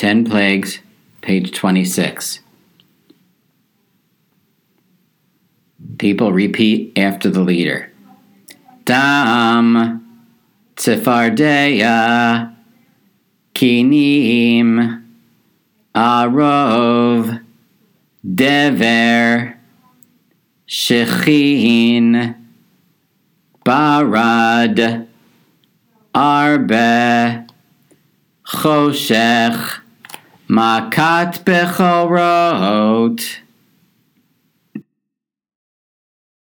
10 Plagues, page 26. People repeat after the leader. Dam, Tzefardea, Kinim, Arov, Dever, Shechin, Barad, Arbe, Choshech, Makat Bechorot,